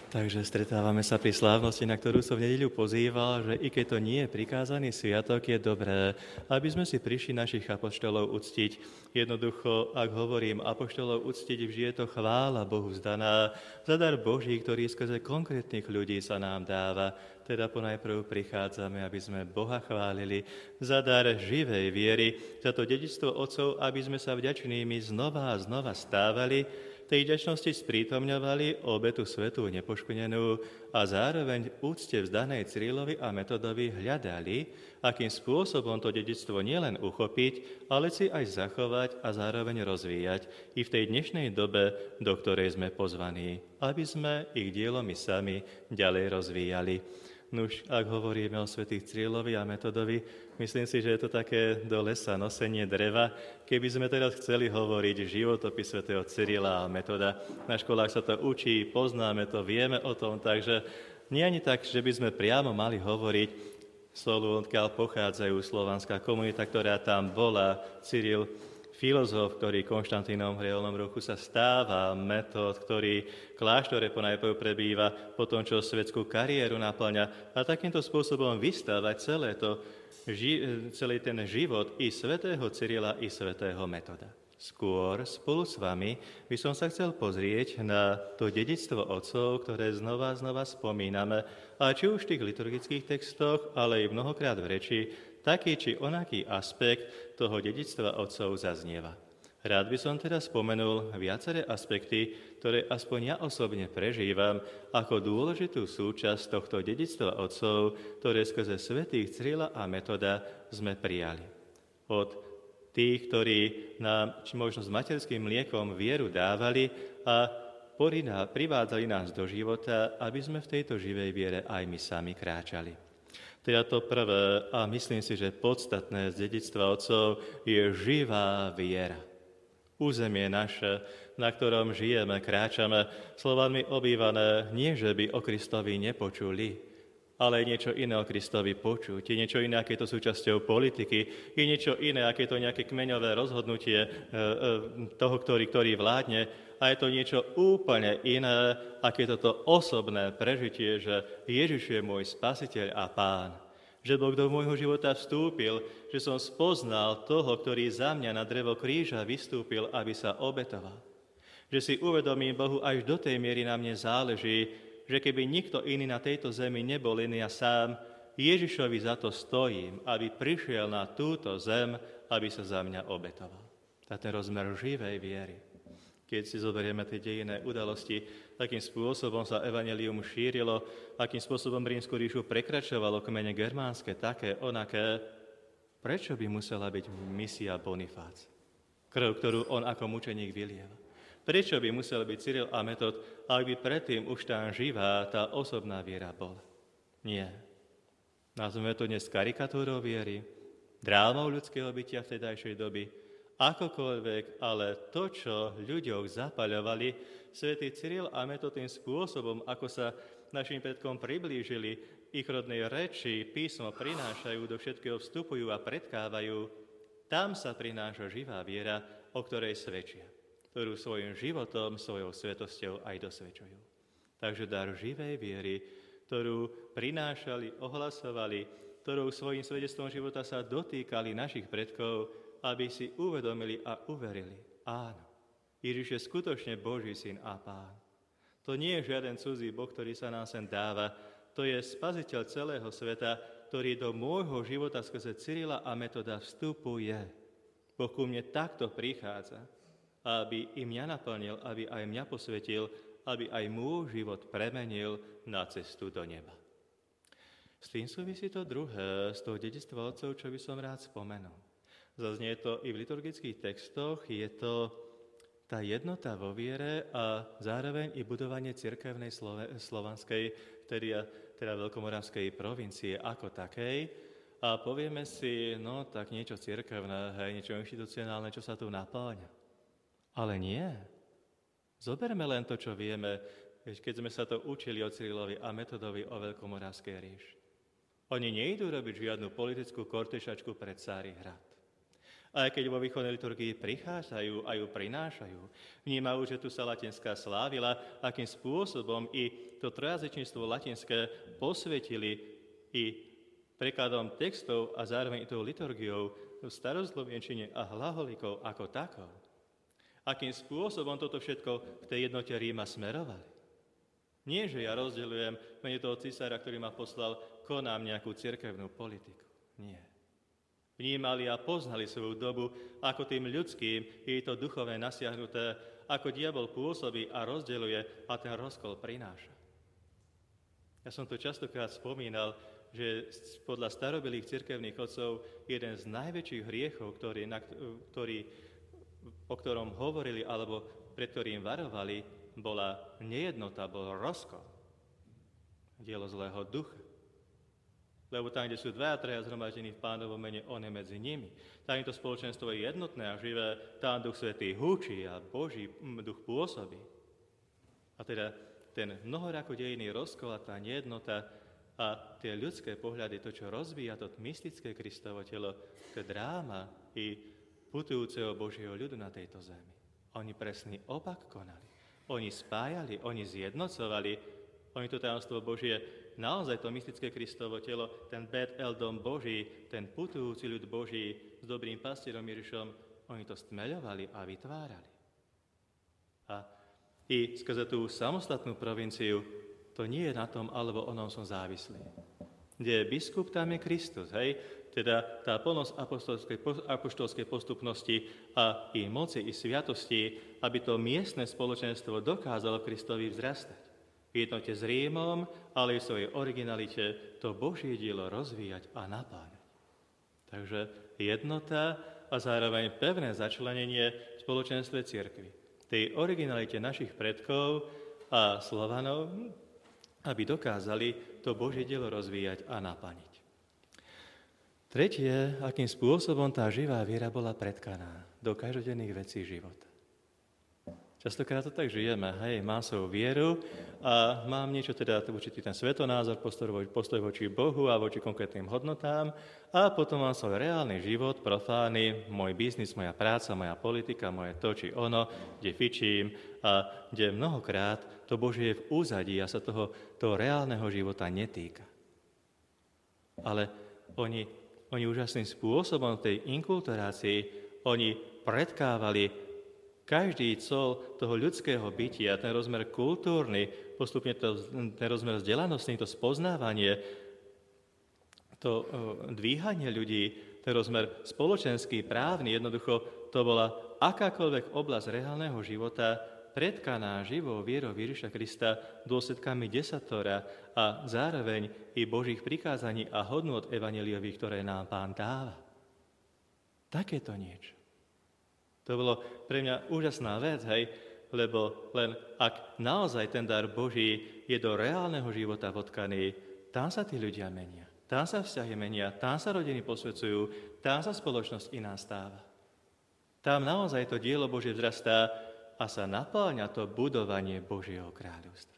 Takže stretávame sa pri slávnosti, na ktorú som v nedeľu pozýval, že i keď to nie je prikázaný sviatok, je dobré, aby sme si prišli našich apoštolov uctiť. Jednoducho, ak hovorím apoštolov uctiť, vždy je to chvála Bohu vzdaná za dar Boží, ktorý skrze konkrétnych ľudí sa nám dáva. Teda ponajprv prichádzame, aby sme Boha chválili za dar živej viery, za to dedičstvo otcov, aby sme sa vďačnými znova a znova stávali, tej vďačnosti sprítomňovali obetu svätú nepoškvrnenú a zároveň úcte vzdanej Cyrilovi a Metodovi hľadali, akým spôsobom to dedičstvo nielen uchopiť, ale si aj zachovať a zároveň rozvíjať i v tej dnešnej dobe, do ktorej sme pozvaní, aby sme ich dielo my sami ďalej rozvíjali. Nuž, ak hovoríme o svätých Cyrilovi a Metodovi, myslím si, že je to také do lesa nosenie dreva. Keby sme teraz chceli hovoriť životopis svätého Cyrila a Metoda, na školách sa to učí, poznáme to, vieme o tom, takže nie ani tak, že by sme priamo mali hovoriť. Solu, odkiaľ pochádzajú slovanská komunita, ktorá tam bola, Cyril, filozof, ktorý Konštantínom v reálnom roku sa stáva, Metod, ktorý v kláštore ponajprv prebýva, potom čo svetskú kariéru naplňa a takýmto spôsobom vystávať celý ten život i svätého Cyrila, i svätého Metoda. Skôr spolu s vami by som sa chcel pozrieť na to dedičstvo otcov, ktoré znova spomíname, a či už v tých liturgických textoch, ale i mnohokrát v reči, taký či onaký aspekt toho dedičstva otcov zaznieva. Rád by som teda spomenul viaceré aspekty, ktoré aspoň ja osobne prežívam ako dôležitú súčasť tohto dedičstva otcov, ktoré skrze svätých Cyrila a Metoda sme prijali. Od tých, ktorí nám možno s materským mliekom vieru dávali a privádzali nás do života, aby sme v tejto živej viere aj my sami kráčali. Teda to prvé, a myslím si, že podstatné z dedičstva otcov, je živá viera. Územie naše, na ktorom žijeme, kráčame, slovami obývané, nie že by o Kristovi nepočuli, ale niečo iné o Kristovi počuť, je niečo iné, aké je to súčasťou politiky, je niečo iné, aké je to nejaké kmeňové rozhodnutie toho, ktorý vládne, a je to niečo úplne iné, aké je toto osobné prežitie, že Ježiš je môj spasiteľ a pán. Že Boh do môjho života vstúpil, že som spoznal toho, ktorý za mňa na drevo kríža vystúpil, aby sa obetoval. Že si uvedomím, Bohu až do tej miery na mne záleží, že keby nikto iný na tejto zemi nebol len ja sám, Ježišovi za to stojím, aby prišiel na túto zem, aby sa za mňa obetoval. A ten rozmer živej viery. Keď si zoberieme tie dejinné udalosti, akým spôsobom sa evanjelium šírilo, akým spôsobom Rímsku ríšu prekračovalo kmene germánske, také, onaké, prečo by musela byť misia Bonifác? Krv, ktorú on ako mučeník vylieva. Prečo by musel byť Cyril a Metod, ak by predtým už tá živá, tá osobná viera bola? Nie. Nazveme to dnes karikatúrou viery, drámou ľudského bytia v tedajšej doby, akokoľvek, ale to, čo ľuďoch zapaľovali, svätý Cyril a Metod tým spôsobom, ako sa našim predkom priblížili, ich rodnej reči, písmo prinášajú, do všetkého vstupujú a predkávajú, tam sa prináša živá viera, o ktorej svedčia, ktorú svojim životom, svojou svetosťou aj dosvedčujú. Takže dar živej viery, ktorú prinášali, ohlasovali, ktorou svojim svedectvom života sa dotýkali našich predkov, aby si uvedomili a uverili. Áno, Ježiš je skutočne Boží syn a pán. To nie je žiaden cudzí Boh, ktorý sa nám sem dáva. To je spasiteľ celého sveta, ktorý do môjho života skrze Cyrila a Metoda vstupuje. Boh ku mne takto prichádza, aby i mňa naplnil, aby aj mňa posvetil, aby aj môj život premenil na cestu do neba. S tým súvisí to druhé, z toho dedičstva otcov, čo by som rád spomenul. Zaznie to i v liturgických textoch, je to tá jednota vo viere a zároveň i budovanie cirkevnej slovanskej, teda veľkomoravskej provincie ako takej. A povieme si, no tak niečo cirkevné, niečo inštitucionálne, čo sa tu napáňa. Ale nie. Zoberme len to, čo vieme, keď sme sa to učili o Cyrilovi a Metodovi o veľkomoravskej ríši. Oni nejdú robiť žiadnu politickú kortešačku pred Cári hrad. Aj keď vo východnej liturgii prichádzajú a ju prinášajú, vnímajú, že tu sa latinská slávila, akým spôsobom i to trojazyčníctvo latinské posvetili i prekladom textov a zároveň tou liturgiou v staroslovenčine a hlaholikov ako takou. Akým spôsobom toto všetko v tej jednote Ríma smerovali. Nie, že ja rozdeľujem mene toho cisára, ktorý ma poslal, konám nejakú cirkevnú politiku. Nie. Vnímali a poznali svoju dobu, ako tým ľudským je to duchovné nasiahnuté, ako diabol pôsobí a rozdeľuje a ten rozkol prináša. Ja som to častokrát spomínal, že podľa starobilých cirkevných otcov jeden z najväčších hriechov, o ktorom hovorili alebo pred ktorým varovali, bola nejednota, bol rozkol. Dielo zlého ducha. Lebo tam, kde sú dvaja, traja zhromaždení v Pánovom mene, on je medzi nimi. Tam to spoločenstvo je jednotné a živé, tam Duch Svätý húči a Boží duch pôsobí. A teda ten mnohorakodejný rozkol a tá nejednota a tie ľudské pohľady, to, čo rozvíja to mystické Kristovo telo, to je dráma i putujúceho Božieho ľudu na tejto zemi. Oni presný opak konali. Oni spájali, oni zjednocovali, oni to tajomstvo Božie, naozaj to mystické Kristovo telo, ten Bet El Dom Boží, ten putujúci ľud Boží s dobrým pastierom Ježišom, oni to stmeľovali a vytvárali. A i skrze tú samostatnú provinciu to nie je na tom, alebo onom som závislý. Kde je biskup, tam je Kristus, hej? Teda tá plnosť apoštolskej postupnosti a i moci, i sviatosti, aby to miestne spoločenstvo dokázalo Kristovi vzrastať. V jednote s Rímom, ale i v svojej originalite to Božie dielo rozvíjať a napájať. Takže jednota a zároveň pevné začlenenie v spoločenstve cirkvi. Tej originalite našich predkov a Slovanov, aby dokázali to Božie dielo rozvíjať a napaniť. Tretie, akým spôsobom tá živá viera bola pretkaná do každodenných vecí života. Častokrát to tak žijeme, hej, mám svoju vieru a mám niečo, teda určitý ten svetonázor, postoj voči Bohu a voči konkrétnym hodnotám a potom mám svoj reálny život, profány, môj biznis, moja práca, moja politika, moje to či ono, kde fičím a kde mnohokrát to Božie je v úzadí a sa toho reálneho života netýka. Ale oni úžasným spôsobom v tej inkulturácii, oni predkávali každý col toho ľudského bytia, ten rozmer kultúrny, postupne ten rozmer vzdelanostný, to spoznávanie, to dvíhanie ľudí, ten rozmer spoločenský, právny, jednoducho to bola akákoľvek oblasť reálneho života, predkaná živou vierou Ježiša Krista dôsledkami desatora a zároveň i Božích prikázaní a hodnôt evanjeliových, ktoré nám Pán dáva. Takéto niečo. To bolo pre mňa úžasná vec, hej, lebo len ak naozaj ten dar Boží je do reálneho života votkaný, tam sa tí ľudia menia, tam sa vzťahy menia, tam sa rodiny posvedcujú, tam sa spoločnosť iná stáva. Tam naozaj to dielo Božie vzrastá a sa napĺňa to budovanie Božieho kráľovstva.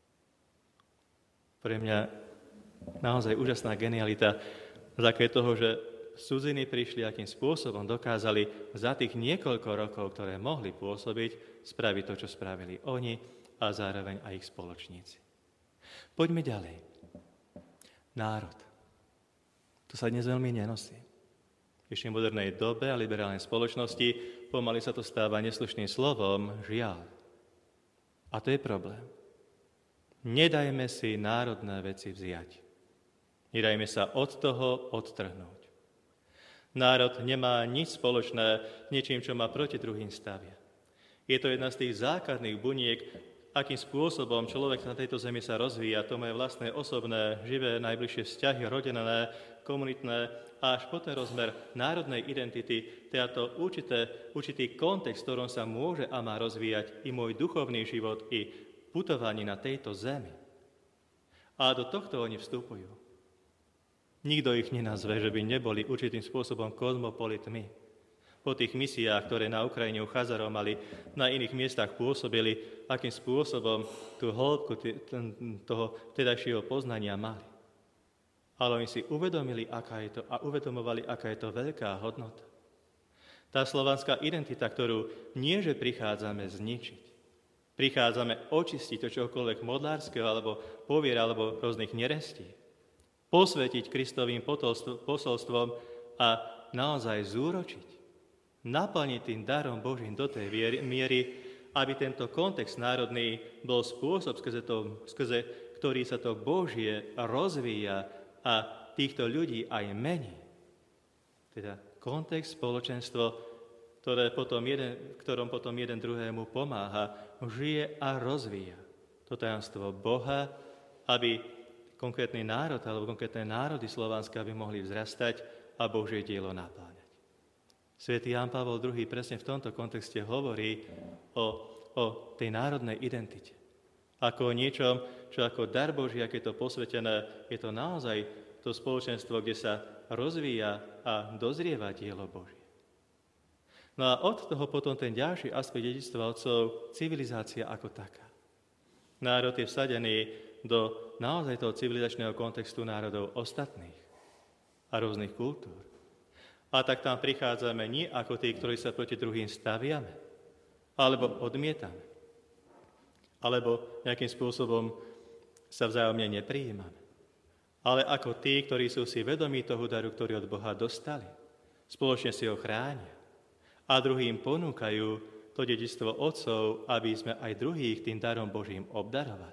Pre mňa naozaj úžasná genialita z základe toho, že cudziny prišli, akým spôsobom dokázali za tých niekoľko rokov, ktoré mohli pôsobiť, spraviť to, čo spravili oni a zároveň aj ich spoločníci. Poďme ďalej. Národ. To sa dnes veľmi nenosí. V dnešnej modernej dobe a liberálnej spoločnosti pomaly sa to stáva neslušným slovom, žiaľ. A to je problém. Nedajme si národné veci vziať. Nedajme sa od toho odtrhnúť. Národ nemá nič spoločné s niečím, čo má proti druhým stavia. Je to jedna z tých základných buniek, akým spôsobom človek na tejto zemi sa rozvíja. To moje vlastné, osobné, živé, najbližšie vzťahy, rodinné, komunitné, až po ten rozmer národnej identity, teda to určitý kontext, v ktorom sa môže a má rozvíjať i môj duchovný život, i putovanie na tejto zemi. A do tohto oni vstupujú. Nikto ich nenazve, že by neboli určitým spôsobom kozmopolitmi. Po tých misiách, ktoré na Ukrajine u Chazarov mali, na iných miestach pôsobili, akým spôsobom tú hĺbku toho vtedajšieho poznania mali. Ale oni si uvedomovali, aká je to veľká hodnota. Tá slovanská identita, ktorú nie, že prichádzame zničiť, Prichádzame očistiť to čokoľvek modlárskeho, alebo povier, alebo rôznych nerestí. Posvetiť Kristovým posolstvom a naozaj zúročiť. Naplniť tým darom Božím do tej miery, aby tento kontext národný bol spôsob, skrze ktorý sa to Božie rozvíja a týchto ľudí aj mení. Teda kontext, spoločenstvo, ktorom potom jeden druhému pomáha, žije a rozvíja to tajomstvo Boha, aby konkrétny národ alebo konkrétne národy slovanské aby mohli vzrastať a Božie dielo napáňať. Svätý Ján Pavol II presne v tomto kontexte hovorí o tej národnej identite. Ako o niečom, čo ako dar Boží, ak je to posvetené, je to naozaj to spoločenstvo, kde sa rozvíja a dozrieva dielo Božie. No a od toho potom ten ďalší aspekt dedičstva otcov, civilizácia ako taká. Národ je vsadený do naozaj toho civilizačného kontextu národov ostatných a rôznych kultúr. A tak tam prichádzame nie ako tí, ktorí sa proti druhým staviame, alebo odmietame, alebo nejakým spôsobom sa vzájomne neprijímame, ale ako tí, ktorí sú si vedomí toho daru, ktorý od Boha dostali, spoločne si ho chránia a druhým ponúkajú to dedičstvo otcov, aby sme aj druhých tým darom Božím obdarovali.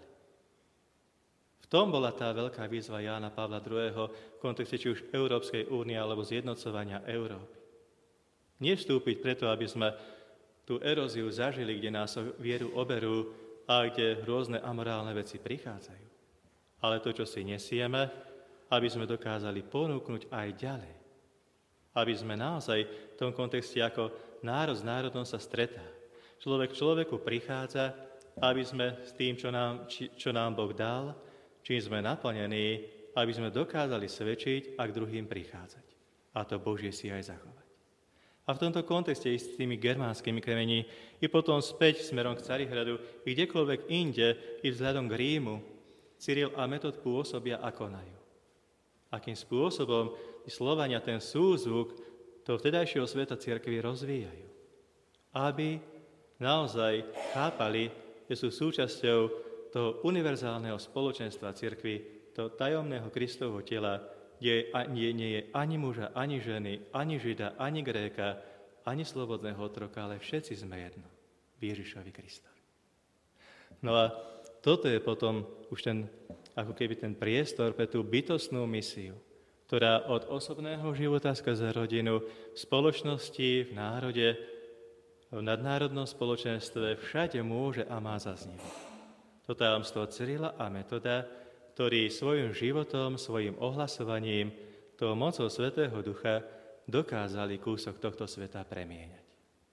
V tom bola tá veľká výzva Jána Pavla II. V kontexte či už Európskej únie alebo zjednocovania Európy. Nevstúpiť preto, aby sme tú eróziu zažili, kde nás vieru oberú a kde rôzne amorálne veci prichádzajú. Ale to, čo si nesieme, aby sme dokázali ponúknuť aj ďalej. Aby sme naozaj v tom kontexte ako národ s národom sa stretá. Človek človeku prichádza, aby sme s tým, čo nám Boh dal, čím sme naplnení, aby sme dokázali svedčiť a k druhým prichádzať. A to Božie si aj zachovať. A v tomto kontexte i s tými germánskymi kmeni i potom späť smerom k Carihradu, i kdekoľvek inde, i vzhľadom k Rímu, Cyril a Metod pôsobia a konajú. Akým spôsobom Slovania ten súzvuk toho vtedajšieho sveta cirkvi rozvíjajú. Aby naozaj chápali, že sú súčasťou toho univerzálneho spoločenstva cirkvi, toho tajomného Kristovho tela, kde nie je ani muža, ani ženy, ani Žida, ani Gréka, ani slobodného otroka, ale všetci sme jedno. Ježišovi Kristovi. No a toto je potom už ako keby ten priestor pre tú bytostnú misiu, ktorá od osobného života skrze rodinu, v spoločnosti, v národe, v nadnárodnom spoločenstve všade môže a má zaznieť. To tajomstvo Cyrila a Metoda, ktorí svojim životom, svojim ohlasovaním, tou mocou Svätého Ducha dokázali kúsok tohto sveta premieňať.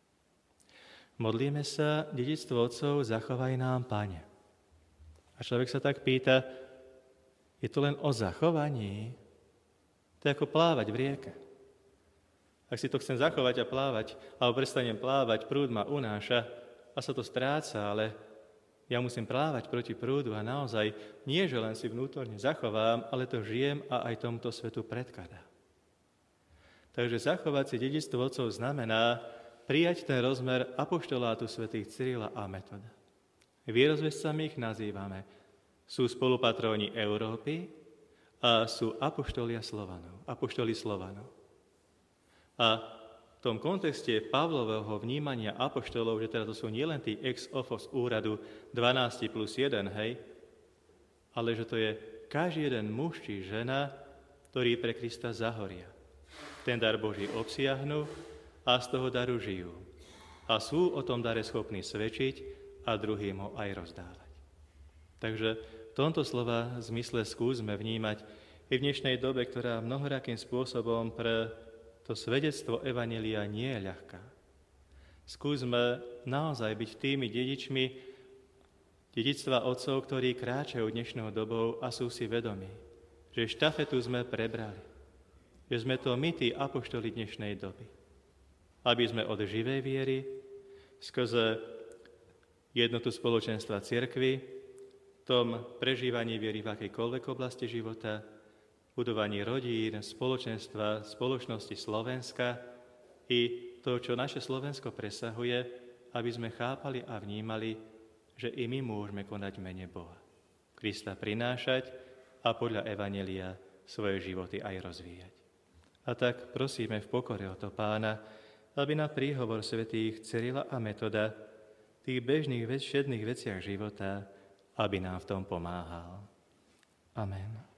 Modlíme sa, dedičstvo otcov, zachovaj nám, Pane. A človek sa tak pýta, je to len o zachovaní? To je ako plávať v rieke. Ak si to chcem zachovať a plávať, alebo prestanem plávať, prúd ma unáša a sa to stráca, ale ja musím plávať proti prúdu a naozaj nie, že len si vnútorne zachovám, ale to žijem a aj tomuto svetu predkladám. Takže zachovať si dedičstvo otcov znamená prijať ten rozmer apoštolátu svätých Cyrila a Metoda. Vierozvescami ich nazývame. Sú spolupatróni Európy a sú apoštoli Slovanov. A v tom kontexte Pavlového vnímania apoštolov, že teda to sú nielen tí ex officio z úradu 12 plus 1, hej, ale že to je každý jeden muž či žena, ktorí pre Krista zahoria. Ten dar Boží obsiahnu a z toho daru žijú. A sú o tom dare schopní svedčiť a druhým ho aj rozdávať. Takže v tomto slova zmysle skúsme vnímať i v dnešnej dobe, ktorá mnohorakým spôsobom pre to svedectvo evanjelia nie je ľahká. Skúsme naozaj byť tými dedičmi dedičstva otcov, ktorí kráčajú dnešnou dobou a sú si vedomí, že štafetu sme prebrali, že sme to my, tí apoštoli dnešnej doby. Aby sme od živej viery, skrze jednotu spoločenstva cirkvi, v tom prežívaní viery v akejkoľvek oblasti života, budovaní rodín, spoločenstva, spoločnosti Slovenska i to, čo naše Slovensko presahuje, aby sme chápali a vnímali, že i my môžeme konať v mene Boha. Krista prinášať a podľa evanjelia svoje životy aj rozvíjať. A tak prosíme v pokore o to Pána, aby na príhovor svätých Cyrila a Metoda, tých bežných všedných veciach života, aby nám v tom pomáhal. Amen.